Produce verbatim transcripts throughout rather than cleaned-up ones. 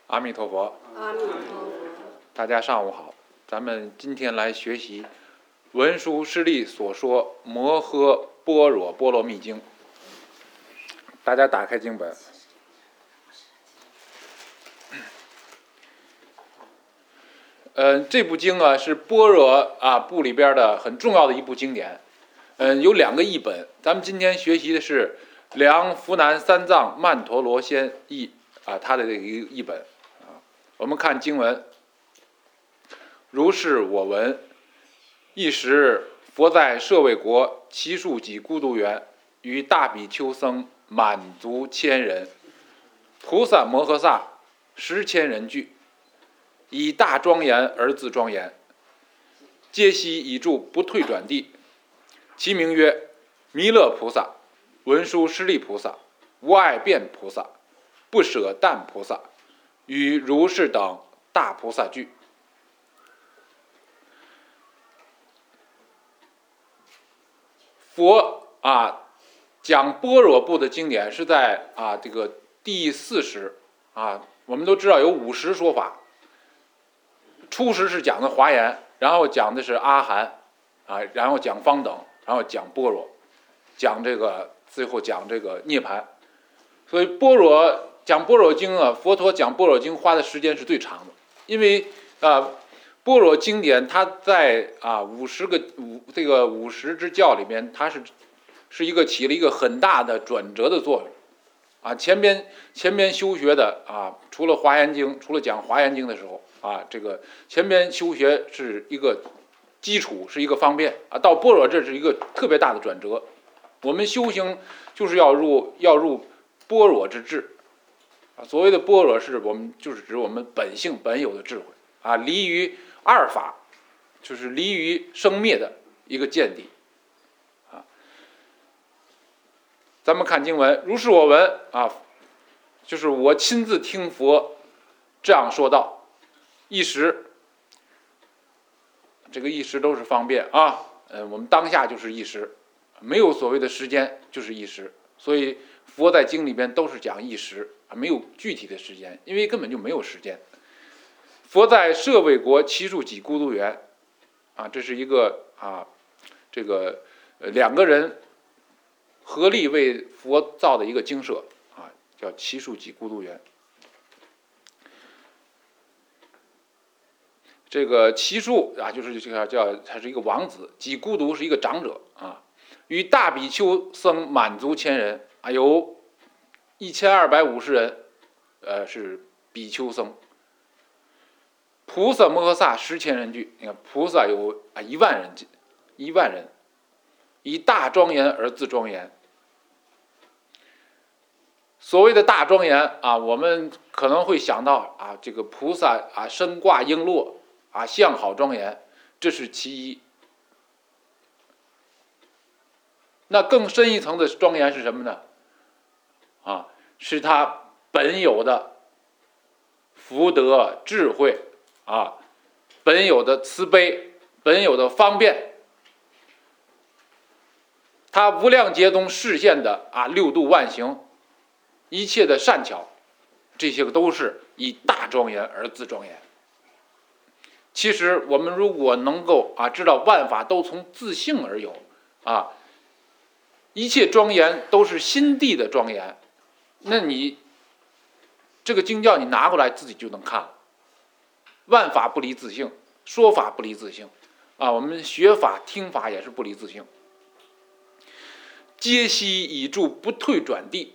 阿弥陀佛。 阿弥陀佛。 大家上午好，咱们今天来学习文殊师利所说《摩诃般若波罗蜜经》。大家打开经本。嗯、呃，这部经啊是般若啊部里边的很重要的一部经典。嗯、呃，有两个译本，咱们今天学习的是梁福南三藏曼陀罗仙译啊，他的这个译本啊。我们看经文。如是我闻，一时佛在舍卫国祇树给孤独园，与大比丘僧满足千人，菩萨摩诃萨十千人聚，以大庄严而自庄严，皆悉以住不退转地。其名曰弥勒菩萨、文殊师利菩萨、无碍变菩萨、不舍但菩萨，与如是等大菩萨聚。佛啊讲般若部的经典是在啊这个第四十啊，我们都知道有五十说法。初时是讲的华严，然后讲的是阿含啊，然后讲方等，然后讲般若，讲这个最后讲这个涅槃。所以般若讲般若经啊，佛陀讲般若经花的时间是最长的，因为啊般若经典它在啊五十个五这个五十支教里面，它是是一个起了一个很大的转折的作用啊。前边前边修学的啊，除了华严经，除了讲华严经的时候啊，这个前边修学是一个基础，是一个方便啊。到般若这是一个特别大的转折。我们修行就是要入要入般若之智啊。所谓的般若是我们就是指我们本性本有的智慧啊，离于二法，就是离于生灭的一个见地啊。咱们看经文，如是我闻啊，就是我亲自听佛这样说道。一时，这个一时都是方便啊，嗯，我们当下就是一时，没有所谓的时间，就是一时。所以佛在经里边都是讲一时啊，没有具体的时间，因为根本就没有时间。佛在舍卫国祇树给孤独园，啊，这是一个啊，这个呃两个人合力为佛造的一个精舍啊，叫祇树给孤独园。这个祇树啊，就是这个叫他是一个王子，给孤独是一个长者啊，与大比丘僧满足千人啊，有一千二百五十人，呃是比丘僧。菩萨摩诃萨十千人聚，你看菩萨有啊一万人，一万人，以大庄严而自庄严。所谓的大庄严啊，我们可能会想到啊，这个菩萨啊身挂璎珞啊，相好庄严，这是其一。那更深一层的庄严是什么呢？啊，是他本有的福德智慧。啊，本有的慈悲，本有的方便，他无量劫中示现的啊六度万行，一切的善巧，这些个都是以大庄严而自庄严。其实我们如果能够啊知道万法都从自性而有啊，一切庄严都是心地的庄严，那你这个经教你拿过来自己就能看了。万法不离自性，说法不离自性啊，我们学法听法也是不离自性。皆悉以住不退转地，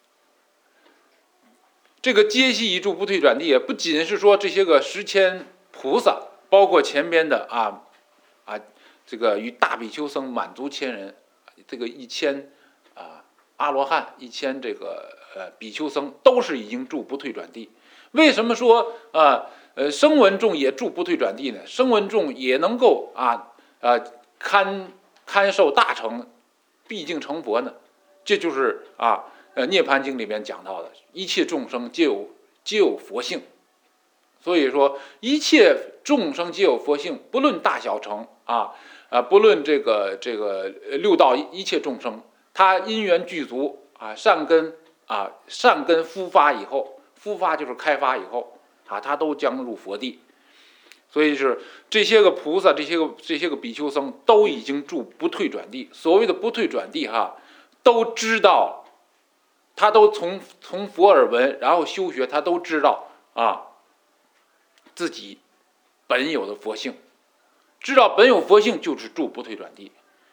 这个皆悉以住不退转地也不仅是说这些个十千菩萨，包括前边的啊啊这个与大比丘僧满足千人，这个一千啊阿罗汉，一千这个呃比丘僧都是已经住不退转地。为什么说啊？呃，声闻众也住不退转地呢？声闻众也能够啊呃堪堪受大成，毕竟成佛呢。这就是啊呃涅槃经里面讲到的，一切众生皆有皆有佛性。所以说，一切众生皆有佛性，不论大小乘啊啊，不论这个这个六道一切众生，他因缘具足啊，善根啊善根孵发以后，孵发就是开发以后。 啊，他都将入佛地。所以是这些个菩萨，这些个这些个比丘僧都已经住不退转地。所谓的不退转地哈，都知道，他都从从佛耳闻，然后修学，他都知道啊，自己本有的佛性，知道本有佛性就是住不退转地，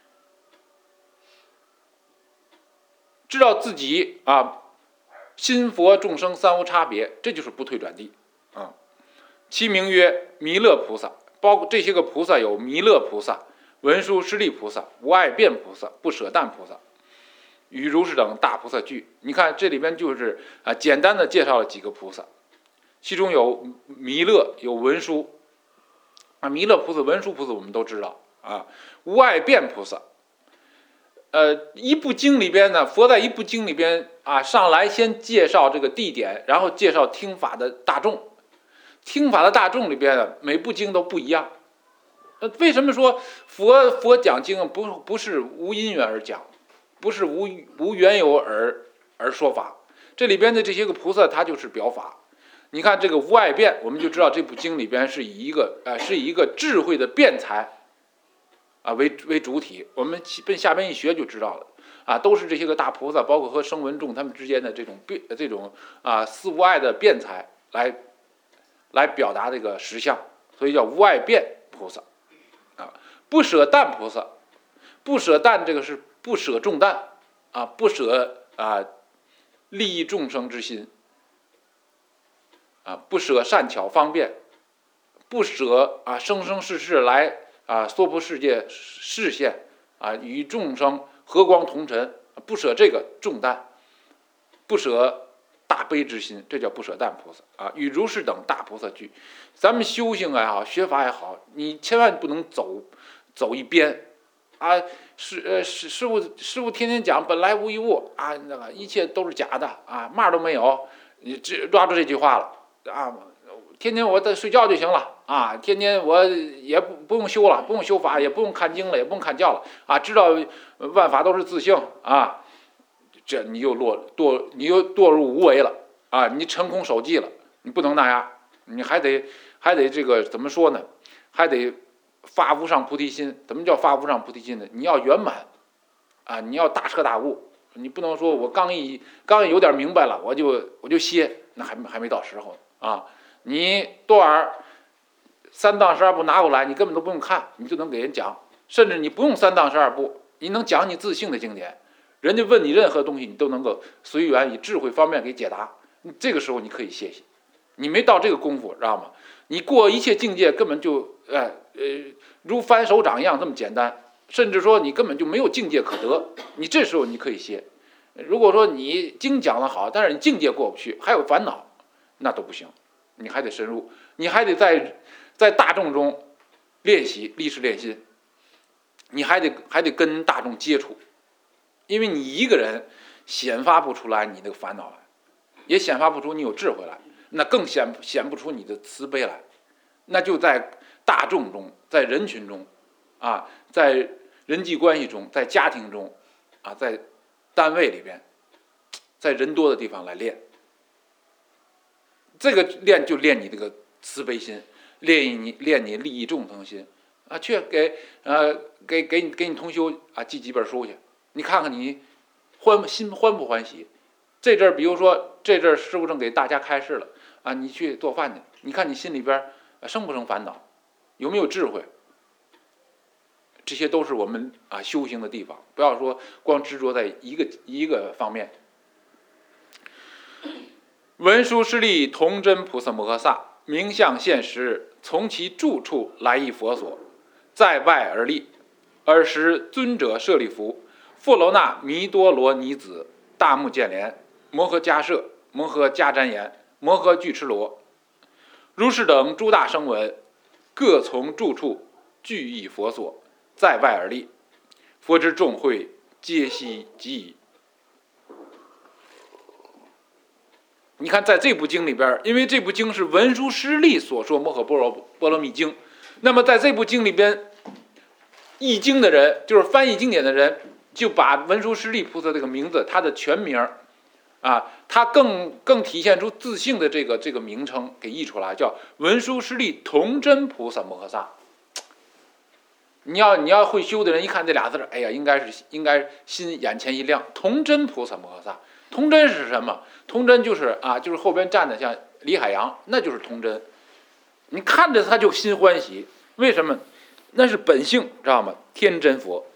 知道自己啊心佛众生三无差别，这就是不退转地啊。其名曰弥勒菩萨，包括这些个菩萨有弥勒菩萨、文殊师利菩萨、无碍辩菩萨、不舍但菩萨，与如是等大菩萨聚。你看这里边就是啊，简单的介绍了几个菩萨，其中有弥勒，有文殊啊，弥勒菩萨、文殊菩萨我们都知道啊，无碍辩菩萨。呃，一部经里边呢，佛在一部经里边啊，上来先介绍这个地点，然后介绍听法的大众。听法的大众里边，每部经都不一样。呃，为什么说佛佛讲经不不是无因缘而讲，不是无无缘由而而说法？这里边的这些个菩萨，他就是表法。你看这个无碍辩，我们就知道这部经里边是以一个呃是以一个智慧的辩才啊为为主体。我们奔下边一学就知道了啊，都是这些个大菩萨，包括和声闻众他们之间的这种辩这种啊四无碍的辩才来。来表达这个实相，所以叫无碍辩菩萨啊。不舍但菩萨，不舍但这个是不舍重担啊，不舍啊利益众生之心啊，不舍善巧方便，不舍啊生生世世来啊娑婆世界视现啊与众生和光同尘，不舍这个重担，不舍大悲之心，这叫不舍但菩萨啊。与如是等大菩萨聚，咱们修行也好，学法也好，你千万不能走走一边啊。师呃师师傅师傅天天讲本来无一物啊，那个一切都是假的啊，嘛都没有，你只抓住这句话了啊。天天我在睡觉就行了啊，天天我也不不用修了，不用修法，也不用看经了，也不用看教了啊，知道万法都是自性啊。这你又落堕，你又堕入无为了啊！你成空守寂了，你不能那样，你还得还得这个怎么说呢？还得发无上菩提心。怎么叫发无上菩提心呢？你要圆满啊！你要大彻大悟，你不能说我刚一刚一有点明白了，我就我就歇，那还还没到时候啊！你多少三藏十二部拿过来，你根本都不用看，你就能给人讲，甚至你不用三藏十二部，你能讲你自性的经典。人家问你任何东西，你都能够随缘以智慧方面给解答。这个时候你可以歇歇，你没到这个功夫，知道吗？你过一切境界根本就呃呃如翻手掌一样这么简单，甚至说你根本就没有境界可得。你这时候你可以歇。如果说你经讲得好，但是你境界过不去，还有烦恼，那都不行。你还得深入，你还得在在大众中练习历史练心，你还得还得跟大众接触。因为你一个人显发不出来你的烦恼来，也显发不出你有智慧来，那更显显不出你的慈悲来。那就在大众中，在人群中，啊，在人际关系中，在家庭中，啊，在单位里边，在人多的地方来练。这个练就练你这个慈悲心，练你练你利益众生心啊，去给呃给给你给你同修啊寄几本书去。你看看你欢心欢不欢喜？这阵儿，比如说这阵儿师父正给大家开示了啊，你去做饭去，你看你心里边生不生烦恼，有没有智慧？这些都是我们啊修行的地方，不要说光执着在一个一个方面。文殊师利童真菩萨摩诃萨，名相现实，从其住处来诣佛所，在外而立，尔时尊者舍利弗。富楼那弥多罗尼子、大目犍连、摩诃迦摄、摩诃迦旃延、摩诃俱絺罗，如是等诸大声闻，各从住处俱诣佛所，在外而立。佛之众会皆悉即矣。你看，在这部经里边，因为这部经是文殊师利所说《摩诃般若波罗蜜经》，那么在这部经里边，译经的人就是翻译经典的人。就把文殊师利菩萨这个名字，他的全名啊，它更更体现出自性的这个这个名称给译出来，叫文殊师利童真菩萨摩诃萨。你要你要会修的人，一看这俩字，哎呀，应该是应该心眼前一亮，童真菩萨摩诃萨。童真是什么？童真就是啊，就是后边站的像李海洋，那就是童真。你看着他就心欢喜，为什么？那是本性，知道吗？天真佛。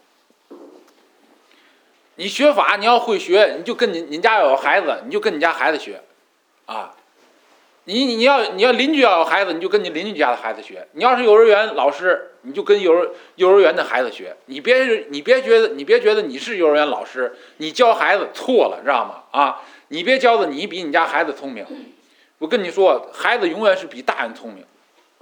你学法，你要会学，你就跟你你家有孩子，你就跟你家孩子学，啊，你你要你要邻居要有孩子，你就跟你邻居家的孩子学。你要是幼儿园老师，你就跟幼儿幼儿园的孩子学。你别你别觉得你别觉得你是幼儿园老师，你教孩子错了，知道吗？啊，你别教的你比你家孩子聪明。我跟你说，孩子永远是比大人聪明。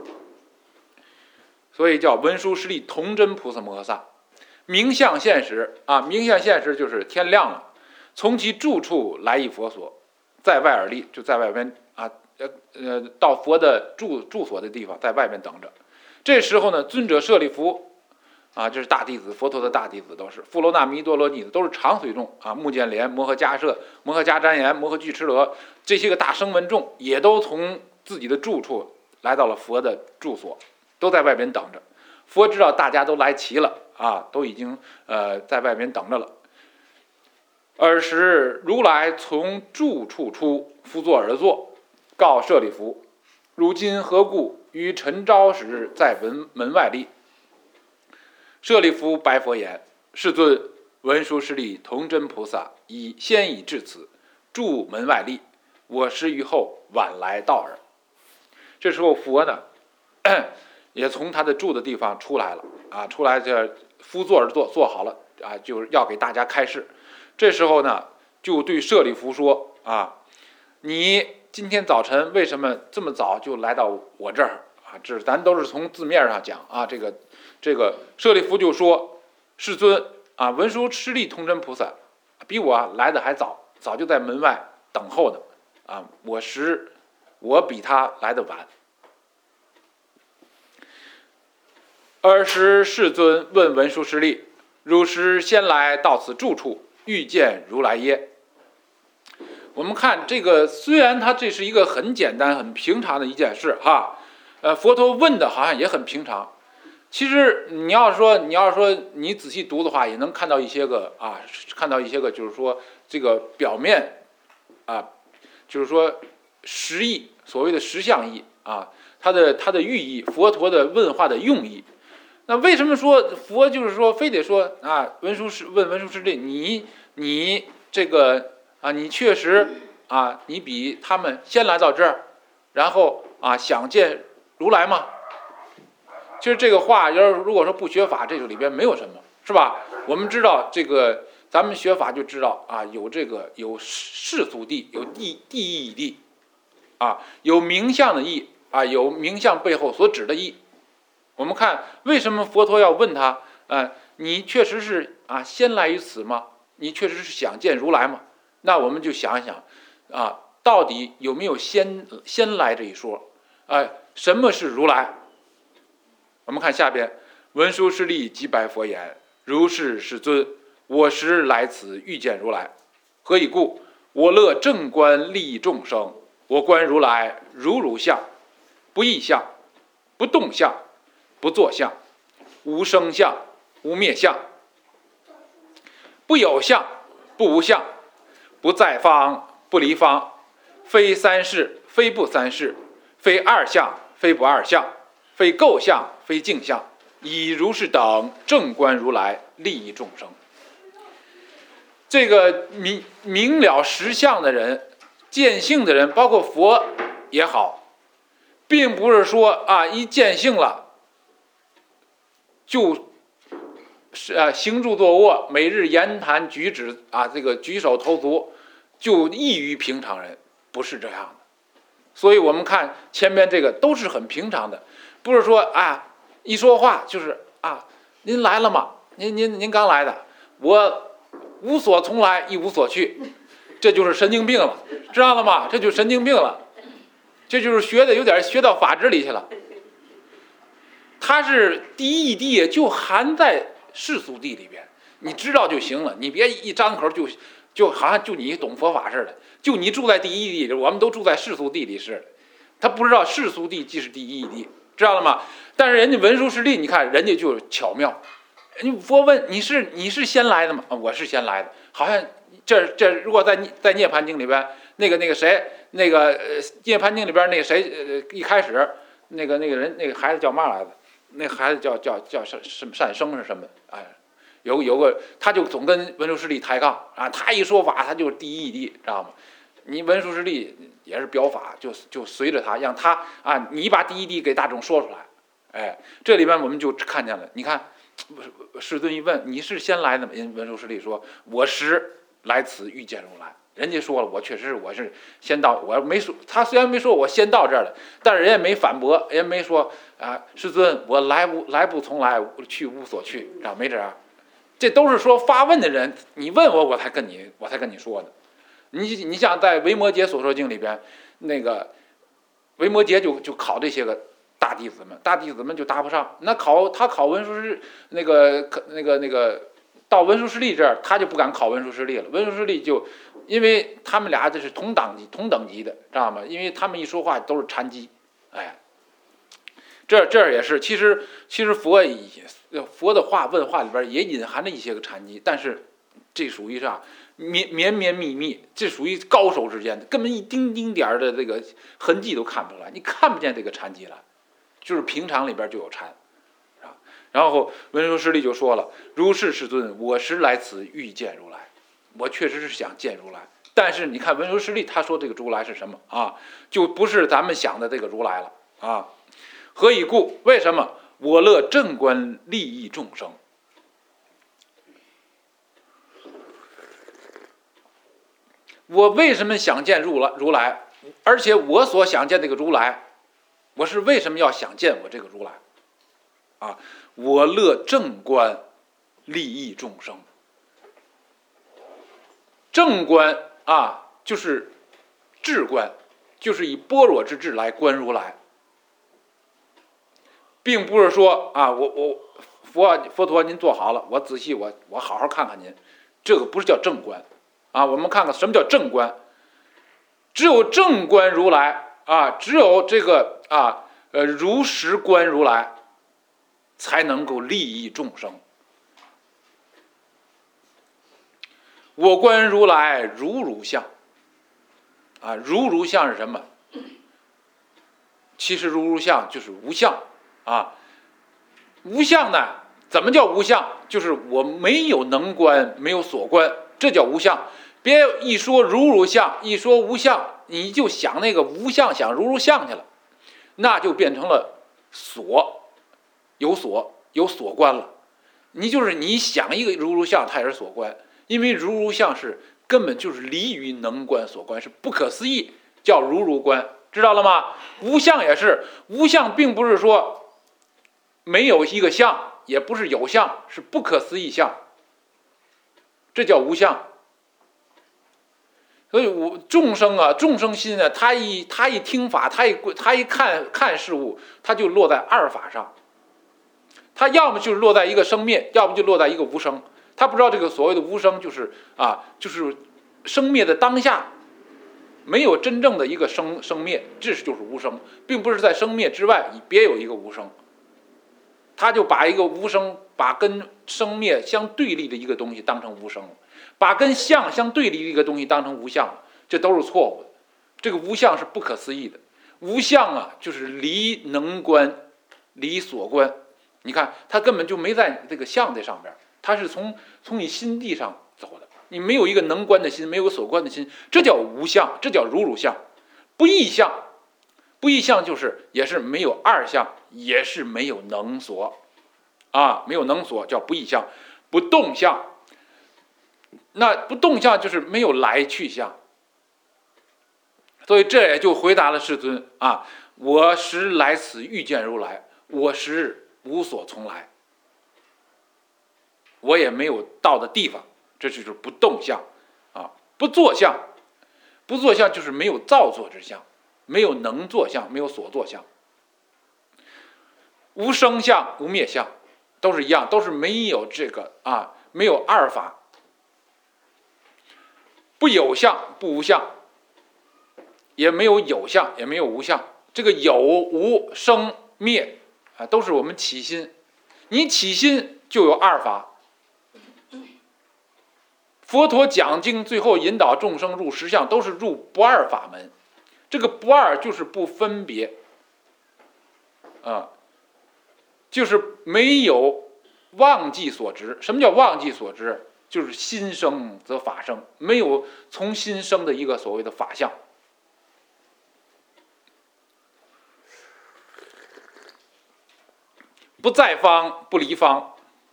所以叫文殊师利童真菩萨摩诃萨。明相现实啊，明相现实就是天亮了，从其住处来诣佛所，在外而立，就在外边啊，呃呃，到佛的住住所的地方，在外面等着。这时候呢，尊者舍利弗啊，这是大弟子，佛陀的大弟子都是富罗那弥多罗尼子，都是长随众啊，目犍连、摩诃迦摄、摩诃迦旃延、摩诃俱絺罗这些个大声闻众，也都从自己的住处来到了佛的住所，都在外边等着。佛知道大家都来齐了啊，都已经呃在外边等着了。尔时如来从住处出，复坐而坐，告舍利弗：如今何故于晨朝时在门门外立？舍利弗白佛言：世尊，文殊师利童真菩萨已先已至此，住门外立，我师于后晚来到耳。这时候佛呢也从他的住的地方出来了啊，出来这敷坐而坐，坐好了啊，就是要给大家开示。这时候呢，就对舍利弗说啊，你今天早晨为什么这么早就来到我这儿啊？这咱都是从字面上讲啊，这个这个舍利弗就说，世尊啊，文殊师利童真菩萨比我来的还早，早就在门外等候呢啊，我时我比他来的晚。尔时世尊问文殊师利：汝师先来到此住处，欲见如来耶？我们看这个，虽然它这是一个很简单很平常的一件事哈，呃，佛陀问的好像也很平常。其实你要说你要说你仔细读的话，也能看到一些个啊，看到一些个就是说这个表面啊，就是说实义，所谓的实相义啊，它的它的寓意，佛陀的问话的用意。那为什么说佛就是说非得说啊，文殊师问文殊师利，你你这个啊，你确实啊，你比他们先来到这儿，然后啊想见如来吗？其实这个话要是如果说不学法，这个里边没有什么，是吧？我们知道这个，咱们学法就知道啊，有这个有世俗谛，有地地义谛，啊，有名相的义啊，有名相背后所指的义。我们看为什么佛陀要问他，呃，你确实是啊先来于此吗？你确实是想见如来吗？那我们就想一想，啊，到底有没有先先来这一说？呃，什么是如来？我们看下边，文殊师利即白佛言：如是世尊，我时来此欲见如来，何以故？我乐正观利益众生，我观如来如如相，不异相，不动相，不作相，无生相，无灭相，不有相，不无相，不在方，不离方，非三世，非不三世，非二相，非不二相，非构相，非镜相，以如是等正观如来，利益众生。这个明明了实相的人，见性的人，包括佛也好，并不是说啊一见性了就是啊行住坐卧，每日言谈举止啊，这个举手投足就异于平常人，不是这样的。所以我们看前面这个都是很平常的，不是说啊一说话就是啊您来了吗？您您您刚来的，我无所从来，亦无所去，这就是神经病了，知道了吗？这就是神经病了，这就是学的有点学到法执里去了。它是第一谛就含在世俗谛里边，你知道就行了，你别一张口就就好像就你懂佛法似的。 就你住在第一义地，我们都住在世俗地里似的。他不知道世俗地即是第一义地，知道了吗？但是人家文殊师利，你看人家就巧妙。你佛问你是你是先来的吗？啊，我是先来的。好像这这如果在在涅槃经里边，那个那个谁，那个呃涅槃经里边那个谁，呃一开始那个那个人那个孩子叫嘛来着？那孩子叫叫叫什什么善生是什么？哎，有有个他就总跟文殊师利抬杠啊，他一说法他就是第一义地，知道吗？你文殊师利也是表法，就就随着他，让他啊，你把第一谛给大众说出来。哎，这里边我们就看见了。你看，世尊一问，你是先来的吗？人文殊师利说，我实来此遇见如来。人家说了，我确实我是先到，我没说，他虽然没说我先到这儿了，但是人家没反驳，人家没说啊，世尊，我来无来不从来，去无所去，啊，没这样。这都是说发问的人，你问我，我才跟你我才跟你说的。你你像在维摩诘所说经里边，那个维摩诘就就考这些个大弟子们，大弟子们就答不上。那考他考文殊师那个那个那个到文殊师利这儿，他就不敢考文殊师利了。文殊师利就因为他们俩这是同等级同等级的，知道吗？因为他们一说话都是禅机，哎，这这也是其实其实佛佛的话问话里边也隐含着一些个禅机，但是这属于啥？绵绵绵密密，这属于高手之间的，根本一丁丁点的这个痕迹都看不出来，你看不见这个禅机来，就是平常里边就有禅，啊。然后文殊师利就说了：“如是世尊，我实来此欲见如来。”我确实是想见如来，但是你看文殊师利他说这个如来是什么啊？就不是咱们想的这个如来了啊。何以故？为什么？我乐正观利益众生。我为什么想见如来？如来，而且我所想见这个如来，我是为什么要想见我这个如来？啊，我乐正观，利益众生。正观啊，就是智观，就是以般若之智来观如来，并不是说啊，我我佛佛陀您坐好了，我仔细我我好好看看您，这个不是叫正观。啊，我们看看什么叫正观。只有正观如来啊，只有这个啊呃如实观如来，才能够利益众生。我观如来如如相啊，如如相是什么？其实如如相就是无相啊。无相呢，怎么叫无相？就是我没有能观，没有所观，这叫无相。别一说如如相，一说无相，你就想那个无相，想如如相去了，那就变成了所，有所有所观了。你就是你想一个如如相，它也是所观，因为如如相是根本就是离于能观所观，是不可思议，叫如如观，知道了吗？无相也是，无相并不是说没有一个相，也不是有相，是不可思议相，这叫无相。所以我众生啊，众生心啊，他一他一听法，他一他一看看事物，他就落在二法上。他要么就是落在一个生灭，要不就落在一个无生。他不知道这个所谓的无生，就是啊，就是生灭的当下，没有真正的一个生生灭，这就是无生，并不是在生灭之外别有一个无生。他就把一个无生，把跟生灭相对立的一个东西当成无生了。把跟相相对立的一个东西当成无相，这都是错误的。这个无相是不可思议的，无相啊，就是离能观，离所观。你看，他根本就没在这个相这上边，他是从从你心地上走的。你没有一个能观的心，没有所观的心，这叫无相，这叫如如相。不异相，不异相就是也是没有二相，也是没有能所啊，没有能所叫不异相。不动相。那不动相就是没有来去相，所以这也就回答了世尊啊，我实来此遇见如来，我实无所从来，我也没有到的地方，这就是不动相啊。不作相，不作相就是没有造作之相，没有能作相，没有所作相。无生相，无灭相，都是一样，都是没有这个啊，没有二法。不有相，不无相也没有有相，也没有无相。这个有无生灭啊，都是我们起心。你起心就有二法。佛陀讲经最后引导众生入实相，都是入不二法门。这个不二就是不分别啊，就是没有忘记所执。什么叫忘记所执？就是心生则法生，没有从心生的一个所谓的法相。不在方，不离方。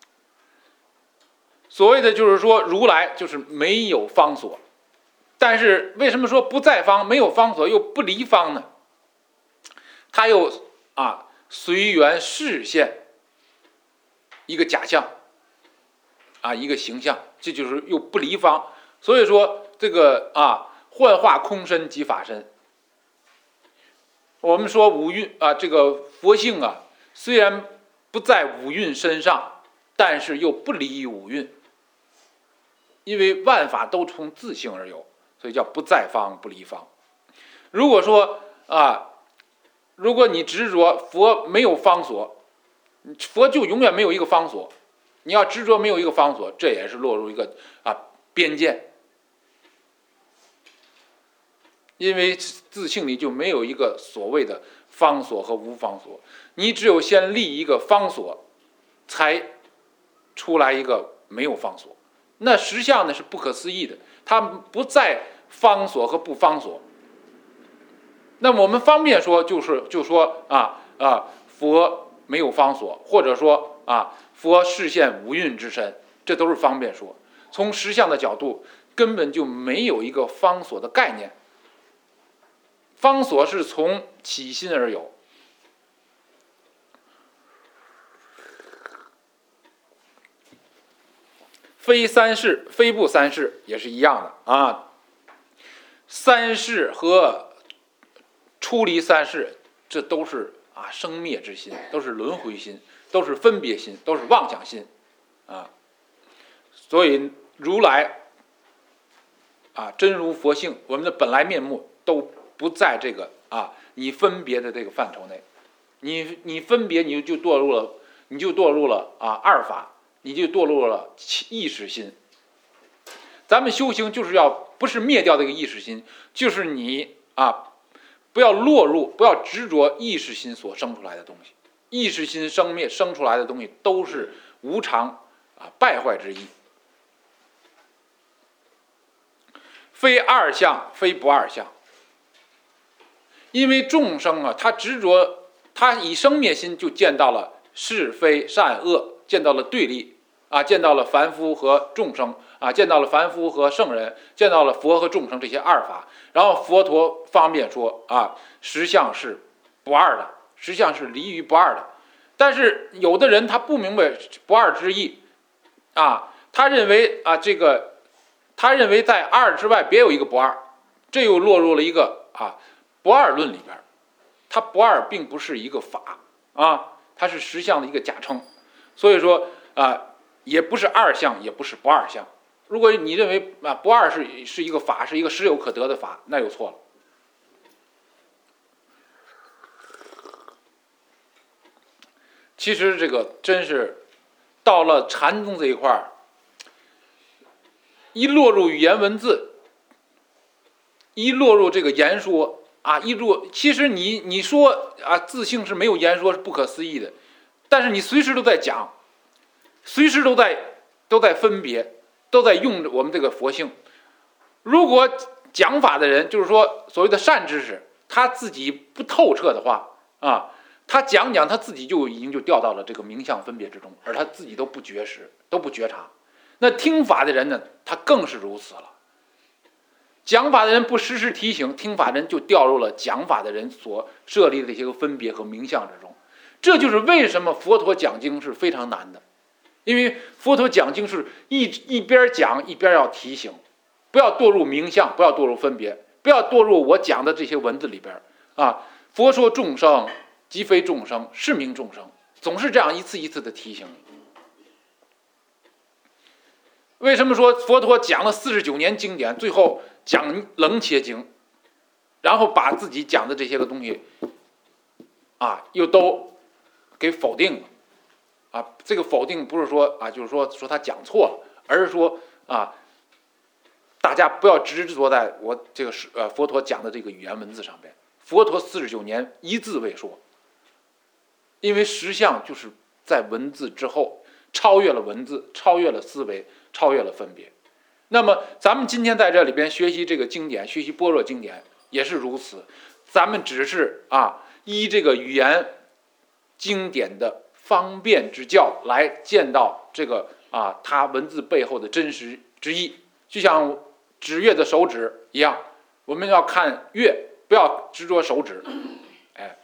所谓的就是说，如来就是没有方所。但是为什么说不在方，没有方所，又不离方呢？他又啊随缘示现一个假象啊，一个形象，这就是又不离方。所以说这个啊幻化空身即法身。我们说五蕴啊，这个佛性啊，虽然不在五蕴身上，但是又不离于五蕴，因为万法都从自性而有，所以叫不在方不离方。如果说啊，如果你执着佛没有方所，佛就永远没有一个方所。你要执着没有一个方所，这也是落入一个啊边见，因为自性里就没有一个所谓的方所和无方所。你只有先立一个方所，才出来一个没有方所。那实相呢是不可思议的，它不在方所和不方所。那么我们方便说，就是就说啊啊，佛没有方所，或者说啊，佛示现无蕴之身，这都是方便说。从实相的角度，根本就没有一个方所的概念。方所是从起心而有。非三世，非不三世也是一样的啊。三世和出离三世，这都是啊生灭之心，都是轮回心，都是分别心，都是妄想心啊。所以如来啊，真如佛性，我们的本来面目都不在这个啊你分别的这个范畴内。你你分别，你就堕入了，你就堕入了啊二法。你就堕入了意识心。咱们修行就是要不是灭掉这个意识心，就是你啊，不要落入，不要执着意识心所生出来的东西。意识心生灭生出来的东西都是无常啊败坏之意。非二相，非不二相。因为众生啊，他执着，他以生灭心就见到了是非善恶，见到了对立。啊，见到了凡夫和众生啊，见到了凡夫和圣人，见到了佛和众生这些二法。然后佛陀方便说啊，实相是不二的，实相是离于不二的。但是有的人他不明白不二之意啊，他认为啊这个，他认为在二之外别有一个不二，这又落入了一个啊不二论里边。它不二并不是一个法啊，它是实相的一个假称。所以说啊。也不是二相，也不是不二相。如果你认为啊不二是是一个法，是一个实有可得的法，那又错了。其实这个真是到了禅宗这一块儿，一落入语言文字，一落入这个言说啊，一落，其实你你说啊自性是没有言说是不可思议的，但是你随时都在讲。随时都在都在分别，都在用我们这个佛性。如果讲法的人，就是说所谓的善知识，他自己不透彻的话啊，他讲讲他自己就已经就掉到了这个名相分别之中，而他自己都不觉识，都不觉察。那听法的人呢，他更是如此了。讲法的人不时时提醒，听法的人就掉入了讲法的人所设立的这些个分别和名相之中。这就是为什么佛陀讲经是非常难的。因为佛陀讲经是一一边讲一边要提醒，不要堕入名相，不要堕入分别，不要堕入我讲的这些文字里边啊。佛说众生即非众生，是名众生，总是这样一次一次的提醒你。为什么说佛陀讲了四十九年经典，最后讲冷且经？ 然后把自己讲的这些个东西啊又都给否定了啊。这个否定不是说啊就是说说他讲错了，而是说啊大家不要执着在我这个是呃佛陀讲的这个语言文字上边。佛陀四十九年一字未说，因为实相就是在文字之后，超越了文字，超越了思维，超越了分别。那么咱们今天在这里边学习这个经典，学习般若经典也是如此。咱们只是啊依这个语言经典的方便之教来见到这个啊它文字背后的真实之意，就像指月的手指一样，我们要看月，不要执着手指。哎，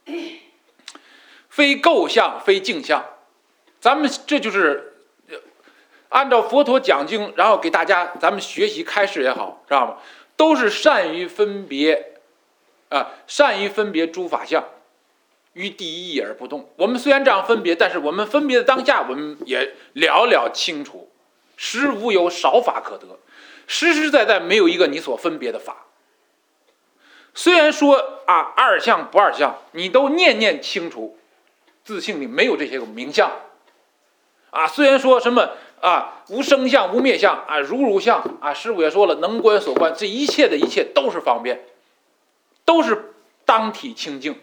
非构象，非镜像，咱们这就是按照佛陀讲经，然后给大家咱们学习开示也好，知道吗？都是善于分别啊、呃，善于分别诸法相，于第一义而不动。我们虽然这样分别，但是我们分别的当下，我们也了了清楚，实无有少法可得，实实在在没有一个你所分别的法。虽然说啊二相不二相，你都念念清楚，自性里没有这些个名相啊。虽然说什么啊无生相无灭相啊如如相啊，师父也说了，能观所观，这一切的一切都是方便，都是当体清净。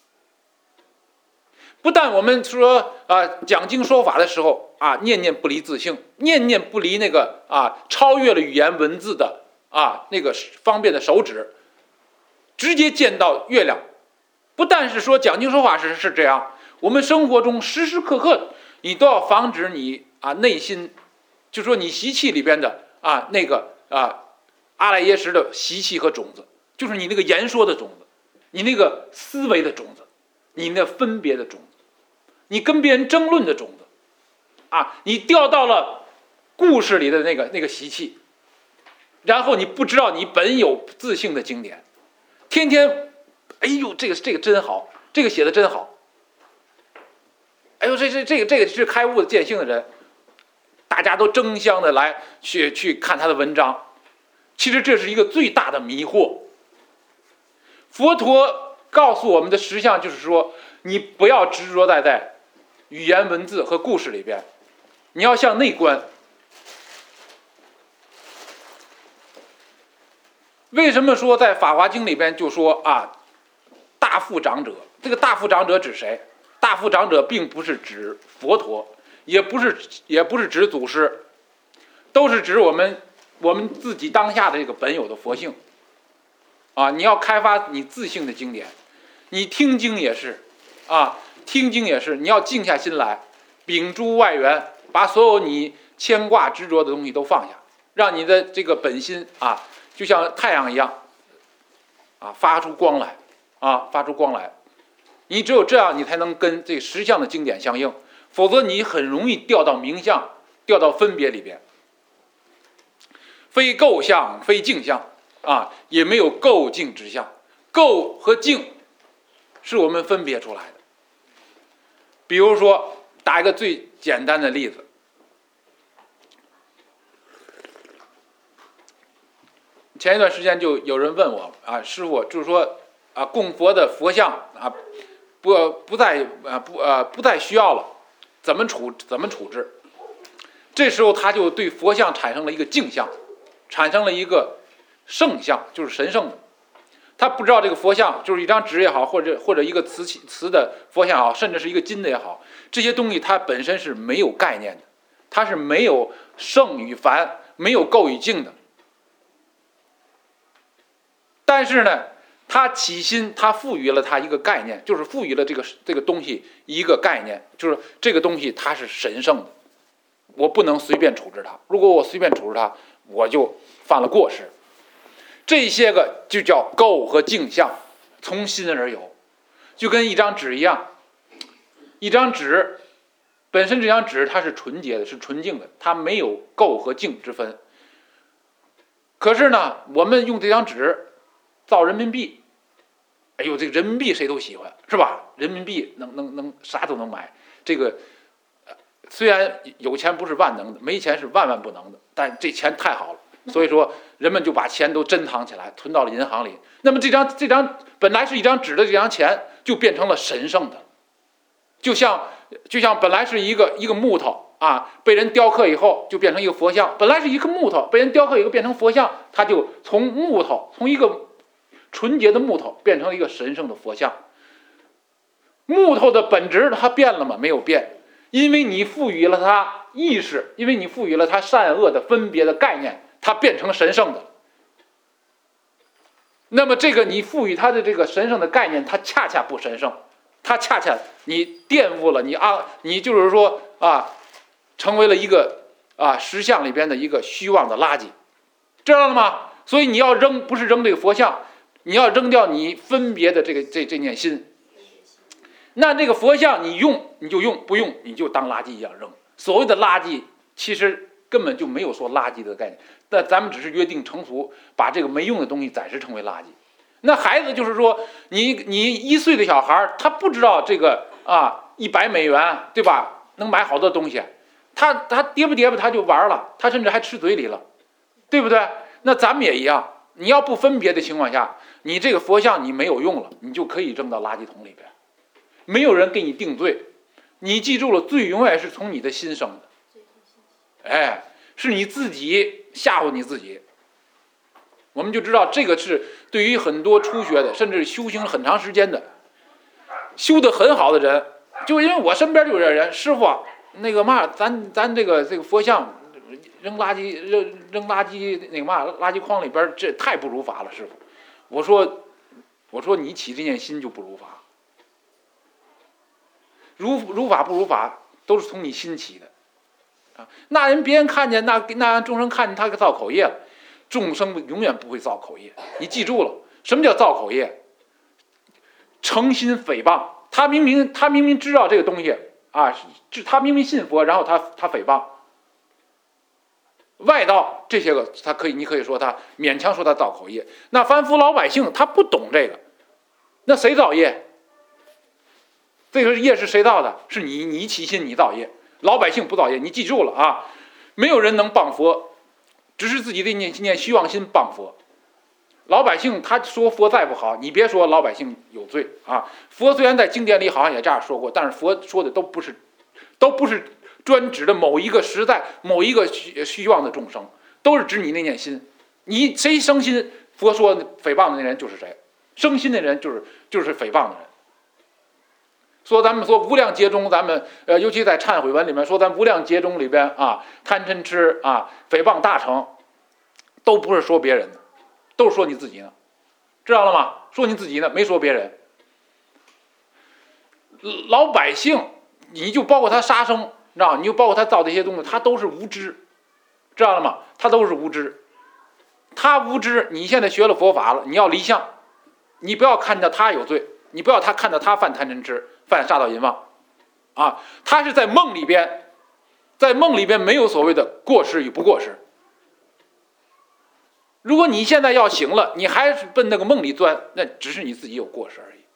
不但我们说啊讲经说法的时候啊念念不离自性，念念不离那个啊超越了语言文字的啊那个方便的手指，直接见到月亮。不但是说讲经说法时是这样，我们生活中时时刻刻你都要防止你啊内心，就说你习气里边的啊那个啊阿赖耶识的习气和种子，就是你那个言说的种子，你那个思维的种子，你那分别的种子，你跟别人争论的种子啊，你掉到了故事里的那个那个习气，然后你不知道你本有自性的经典，天天哎呦这个这个真好，这个写的真好，哎呦这这这个这个是开悟的见性的人，大家都争相的来去去看他的文章。其实这是一个最大的迷惑。佛陀告诉我们的实相就是说，你不要执着在在语言文字和故事里边，你要向内观。为什么说在《法华经》里边就说啊，大富长者？这个大富长者指谁？大富长者并不是指佛陀，也不是也不是指祖师，都是指我们我们自己当下的这个本有的佛性。啊，你要开发你自性的经典，你听经也是，啊，听经也是，你要静下心来，摒诸外缘，把所有你牵挂执着的东西都放下，让你的这个本心啊，就像太阳一样，啊，发出光来，啊，发出光来。你只有这样，你才能跟这实相的经典相应，否则你很容易掉到名相，掉到分别里边。非构相，非镜相。啊，也没有构境之相，构和境是我们分别出来的。比如说，打一个最简单的例子，前一段时间就有人问我啊，师傅，就是说啊，供佛的佛像啊，不不再啊不呃不再需要了，怎么处怎么处置？这时候他就对佛像产生了一个镜像，产生了一个圣像，就是神圣的。他不知道这个佛像就是一张纸也好，或者或者一个瓷器瓷的佛像也好，甚至是一个金的也好，这些东西它本身是没有概念的，它是没有圣与凡，没有垢与净的。但是呢，他起心，他赋予了它一个概念，就是赋予了这个这个东西一个概念，就是这个东西它是神圣的，我不能随便处置它。如果我随便处置它，我就犯了过失。这些个就叫垢和净相，从心而有，就跟一张纸一样。一张纸本身，这张纸它是纯洁的，是纯净的，它没有垢和净之分。可是呢，我们用这张纸造人民币，哎呦，这个人民币谁都喜欢，是吧？人民币能能能啥都能买。这个虽然有钱不是万能的，没钱是万万不能的，但这钱太好了， 所以说人们就把钱都珍藏起来，存到了银行里。那么这张这张本来是一张纸的这张钱，就变成了神圣的，就像就像本来是一个一个木头啊，被人雕刻以后就变成一个佛像。本来是一个木头，被人雕刻以后变成佛像，它就从木头从一个纯洁的木头变成了一个神圣的佛像。木头的本质它变了吗？没有变，因为你赋予了它意识，因为你赋予了它善恶的分别的概念，它变成神圣的。那么这个你赋予它的这个神圣的概念，它恰恰不神圣，它恰恰你玷污了你啊，你就是说啊，成为了一个啊石像里边的一个虚妄的垃圾，知道了吗？所以你要扔，不是扔这个佛像，你要扔掉你分别的这个这这念心。那这个佛像你用你就用，不用你就当垃圾一样扔。所谓的垃圾，其实根本就没有说垃圾的概念，但咱们只是约定成俗，把这个没用的东西暂时称为垃圾。那孩子就是说，你你一岁的小孩，他不知道这个啊一百美元对吧，能买好多东西，他他跌吧跌吧他就玩了，他甚至还吃嘴里了，对不对？那咱们也一样，你要不分别的情况下，你这个佛像你没有用了，你就可以扔到垃圾桶里边。没有人给你定罪，你记住了，罪永远是从你的心生的，哎，是你自己吓唬你自己。我们就知道这个是对于很多初学的，甚至修行了很长时间的，修得很好的人，就因为我身边就有这人，师傅那个嘛，咱咱这个这个佛像扔垃圾扔扔垃圾那个嘛垃圾筐里边，这太不如法了，师傅。我说我说你起这念心就不如法。如如法不如法，都是从你心起的，啊，那人别人看见，那那让众生看见他造口业了，众生永远不会造口业。你记住了，什么叫造口业？诚心诽谤，他明明他明明知道这个东西啊，他明明信佛，然后他他诽谤，外道这些个，他可以你可以说他勉强说他造口业。那凡夫老百姓他不懂这个，那谁造业？这个业是谁造的？是你，你起心你造业，老百姓不造业。你记住了啊，没有人能谤佛，只是自己的念念虚妄心谤佛。老百姓他说佛再不好，你别说老百姓有罪啊。佛虽然在经典里好像也这样说过，但是佛说的都不是，都不是专指的某一个时代、某一个虚虚妄的众生，都是指你那念心。你谁生心，佛说诽谤的那人就是谁，生心的人就是就是诽谤的人。说咱们说无量劫中，咱们呃，尤其在忏悔文里面说，咱无量劫中里边啊，贪嗔痴啊，诽谤大乘，都不是说别人的，都是说你自己呢，知道了吗？说你自己呢，没说别人。老百姓，你就包括他杀生，知道？你就包括他造这些东西，他都是无知，知道了吗？他都是无知，他无知。你现在学了佛法了，你要离相，你不要看到他有罪，你不要他看到他犯贪嗔痴。犯杀盗淫妄，啊，他是在梦里边，在梦里边没有所谓的过失与不过失。如果你现在要醒了，你还是奔那个梦里钻，那只是你自己有过失而已。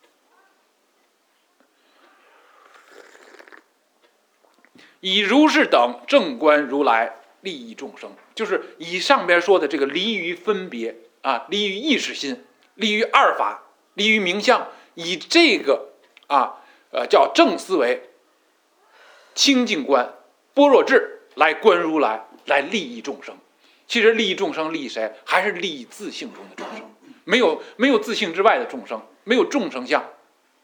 以如是等正观如来利益众生，就是以上边说的这个离于分别啊，离于意识心，离于二法，离于名相，以这个啊。呃，叫正思维、清净观、般若智来观如来，来利益众生。其实利益众生，利益谁？还是利益自性中的众生。没有没有自性之外的众生，没有众生相。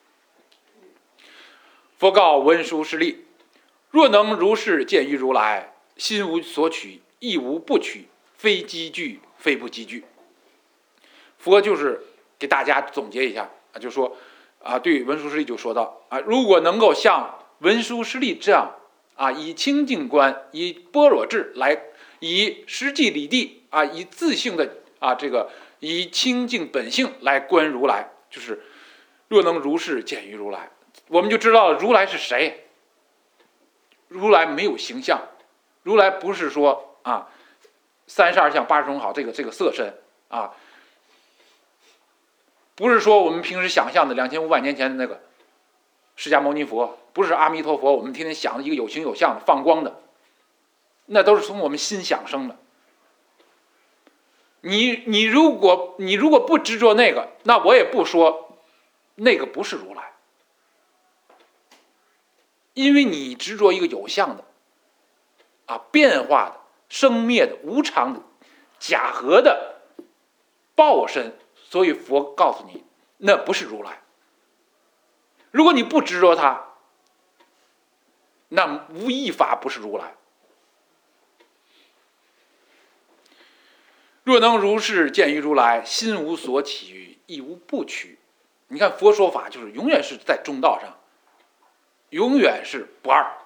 佛告文殊师利：若能如是见于如来，心无所取，亦无不取，非积聚，非不积聚。佛就是给大家总结一下啊，就说。啊，对文殊师利就说到啊，如果能够像文殊师利这样啊，以清净观、以般若智来，以实际理地啊，以自性的啊这个以清净本性来观如来，就是若能如是见于如来，我们就知道如来是谁。如来没有形象，如来不是说啊三十二相八十种好这个这个色身啊。不是说我们平时想象的两千五百年前的那个释迦牟尼佛，不是阿弥陀佛，我们天天想的一个有形有相的放光的，那都是从我们心想生的。 你你如果你如果不执着那个，那我也不说那个不是如来，因为你执着一个有相的啊，变化的、生灭的、无常的、假合的报身，所以佛告诉你那不是如来。如果你不执着它，那无一法不是如来。若能如是见于如来，心无所起，亦无不取。你看佛说法就是永远是在中道上，永远是不二，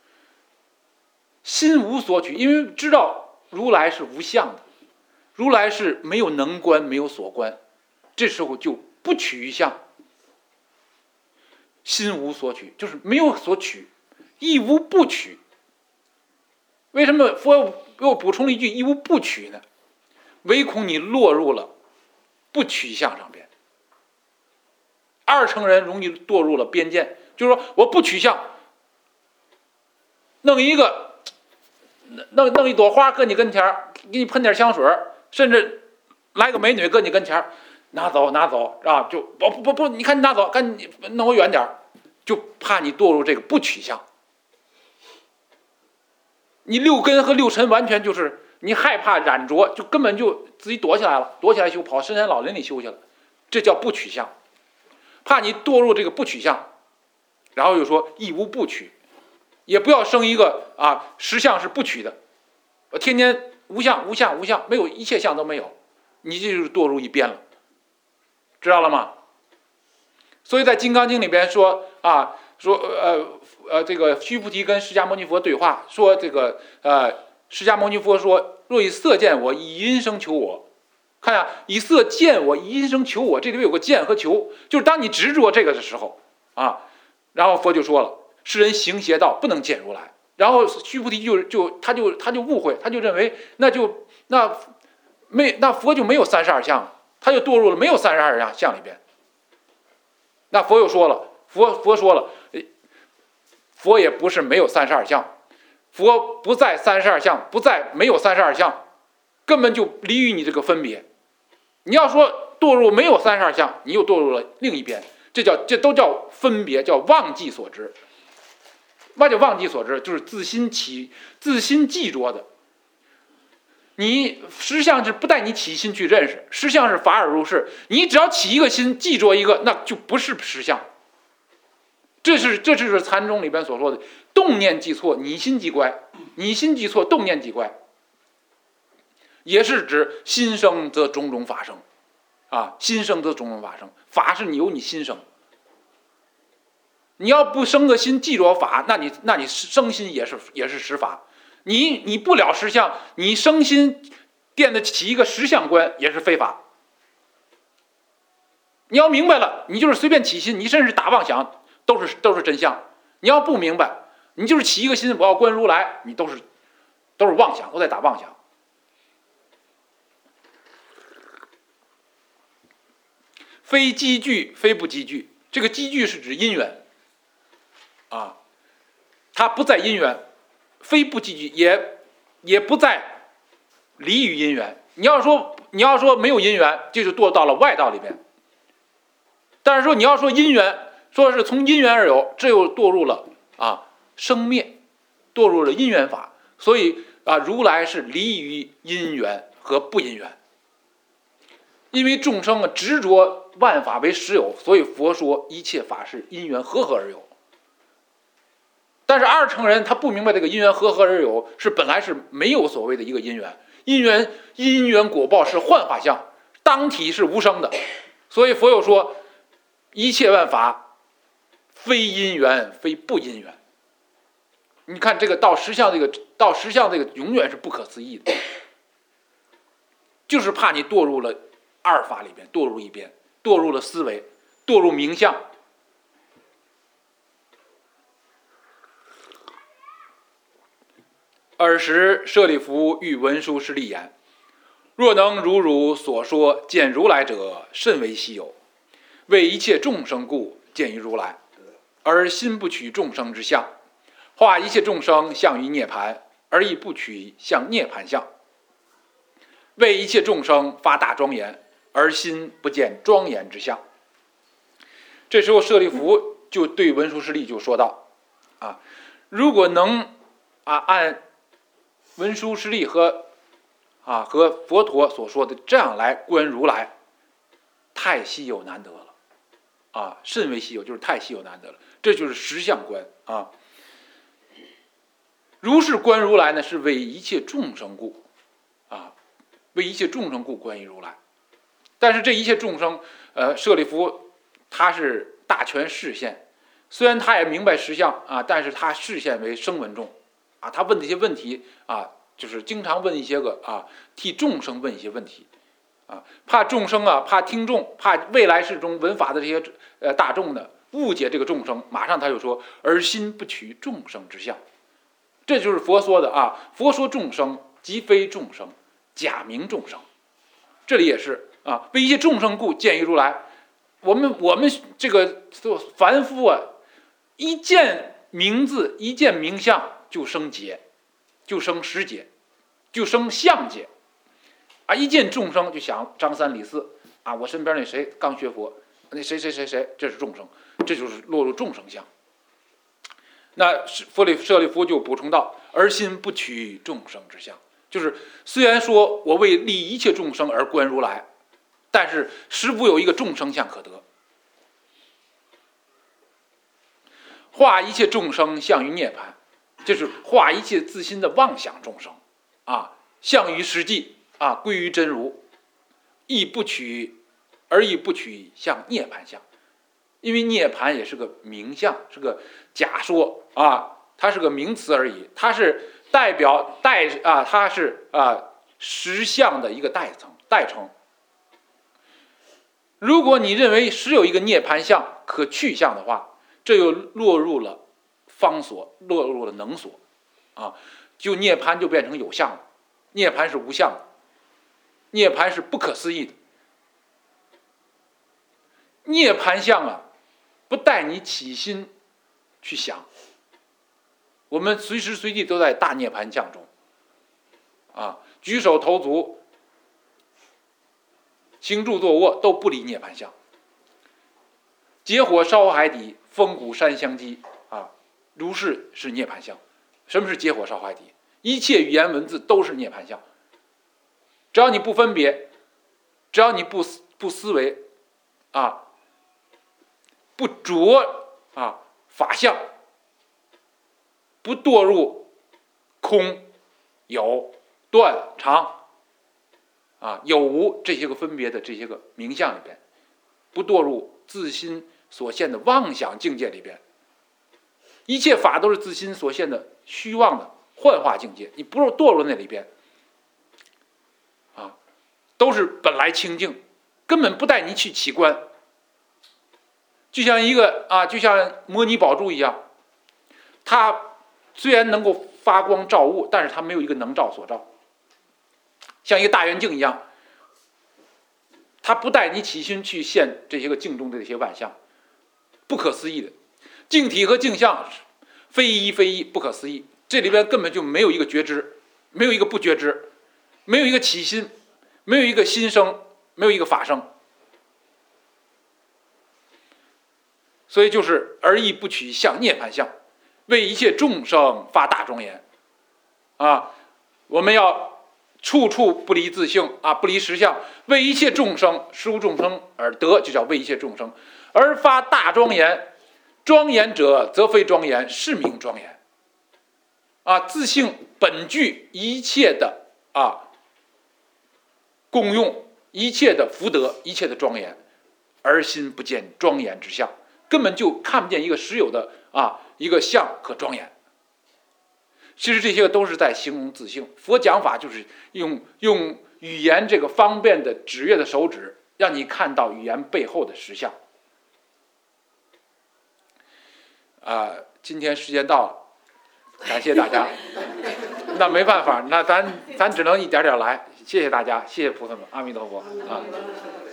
心无所取，因为知道如来是无相的，如来是没有能观，没有所观，这时候就不取于相。心无所取就是没有所取，亦无不取。为什么佛又补充了一句亦无不取呢？唯恐你落入了不取相上边。二乘人容易堕入了边见，就是说我不取相，弄一个弄弄一朵花搁你跟前，给你喷点香水，甚至来个美女搁你跟前，拿走拿走啊，就不不不，你看你拿走，赶紧弄我远点，就怕你堕入这个不取相。你六根和六尘完全就是你害怕染着，就根本就自己躲起来了，躲起来就跑深山老林里休息了，这叫不取相。怕你堕入这个不取相，然后又说亦无不取，也不要生一个啊实相是不取的，我天天无相无相无相，没有一切相都没有，你这就是堕入一边了，知道了吗？所以在《金刚经》里边说啊，说呃呃这个须菩提跟释迦牟尼佛对话，说这个呃释迦牟尼佛说：“若以色见我，以音声求我。”看呀，以色见我，以音声求我，这里面有个见和求，就是当你执着这个的时候啊，然后佛就说了：“世人行邪道，不能见如来。”然后须菩提就就他就他就误会，他就认为那就那没那佛就没有三十二相，他就堕入了没有三十二相相里边。那佛又说了，佛佛说了，佛也不是没有三十二相，佛不在三十二相，不在没有三十二相，根本就离于你这个分别。你要说堕入没有三十二相，你又堕入了另一边，这叫这都叫分别，叫忘记所知。מה叫忘记所知？就是自心起、自心记着的。你实相是不带你起心去认识，实相是法尔如是。你只要起一个心，记着一个，那就不是实相。这是这就是禅宗里边所说的动念即错，你心即乖，你心即错，动念即乖。也是指心生则种种法生，啊，心生则种种法生，法是你由你心生。你要不生个心记着法，那你那你生心也是也是实法。你你不了实相，你生心垫得起一个实相观，也是非法。你要明白了，你就是随便起心，你甚至打妄想，都是都是真相。你要不明白，你就是起一个心，我要观如来，你都是都是妄想，都在打妄想。非积聚，非不积聚。这个积聚是指因缘，啊，它不在因缘，非不积聚，也也不在离于因缘。你要说你要说没有因缘，这就堕到了外道里边。但是说你要说因缘，说是从因缘而有，这又堕入了啊生灭，堕入了因缘法。所以啊，如来是离于因缘和不因缘。因为众生啊执着万法为实有，所以佛说一切法是因缘和合而有。但是二乘人他不明白这个因缘和合而有是本来是没有所谓的一个因缘，因缘因缘果报是幻化相，当体是无生的。所以佛又说一切万法非因缘非不因缘。你看这个到实相，这个到实相这个永远是不可思议的，就是怕你堕入了二法里边，堕入一边，堕入了思维，堕入名相。尔时舍利弗欲文殊师利言：若能如汝所说见如来者，甚为稀有。为一切众生故见于如来，而心不取众生之相，化一切众生相于涅盘，而亦不取向涅盘相。 为一切众生发大庄严，而心不见庄严之相。这时候舍利弗就对文殊师利就说道：啊，如果能啊按文殊师利和啊和佛陀所说的这样来观如来，太稀有难得了啊，甚为稀有，就是太稀有难得了。这就是实相观啊。如是观如来呢，是为一切众生故啊，为一切众生故观于如来。但是这一切众生，呃，舍利弗他是大权示现，虽然他也明白实相啊，但是他示现为声闻众啊，他问的一些问题啊，就是经常问一些个啊，替众生问一些问题啊，怕众生啊，怕听众，怕未来世中闻法的这些呃大众呢误解这个众生，马上他就说：而心不取众生之相。这就是佛说的啊，佛说众生即非众生，假名众生。这里也是啊，为一切众生故见于如来。我们我们这个凡夫啊，一见名字，一见名相就生结，就生识结，就生相结啊！一见众生就想张三李四啊，我身边那谁刚学佛，那谁谁谁谁，这是众生，这就是落入众生相。那佛利舍利弗就补充道：而心不取众生之相，就是虽然说我为利一切众生而观如来，但是实无有一个众生相可得。化一切众生向于涅槃，就是化一切自心的妄想众生啊，向于实际啊，归于真如，亦不取，而亦不取向涅槃相。因为涅槃也是个名相，是个假说啊，它是个名词而已，它是代表代啊，它是啊实相的一个代称代称。如果你认为实有一个涅槃相可去相的话，这又落入了方所，落入了能所啊，就涅槃就变成有相了，涅槃是无相的，涅槃是不可思议的。涅槃相啊，不带你起心去想，我们随时随地都在大涅槃相中啊，举手投足行住坐卧都不离涅槃相。结火烧海底，风鼓山相击啊，如是是涅槃相。什么是结火烧海底？一切语言文字都是涅槃相。只要你不分别，只要你不不思维啊，不着啊法相，不堕入空有断常啊有无这些个分别的这些个名相里边，不堕入自心所现的妄想境界里边，一切法都是自心所现的虚妄的幻化境界，你不是堕入那里边啊，都是本来清净，根本不带你去起观。就像一个啊，就像摩尼宝珠一样，它虽然能够发光照物，但是它没有一个能照所照，像一个大圆镜一样，它不带你起心去现这些个镜中的这些万象，不可思议的镜体和镜像，非一非一，不可思议。这里边根本就没有一个觉知，没有一个不觉知，没有一个起心，没有一个心生，没有一个法生。所以就是而亦不取向涅槃相，为一切众生发大庄严啊！我们要处处不离自性啊，不离实相，为一切众生，实无众生而得，就叫为一切众生而发大庄严。庄严者，则非庄严，是名庄严啊！自性本具一切的啊功用，一切的福德，一切的庄严，而心不见庄严之相。根本就看不见一个实有的啊一个相可庄严。其实这些都是在形容自性。佛讲法就是用用语言这个方便的指月的手指，让你看到语言背后的实相。啊，今天时间到了，感谢大家。那没办法，那咱咱只能一点点来。谢谢大家，谢谢菩萨们，阿弥陀佛啊。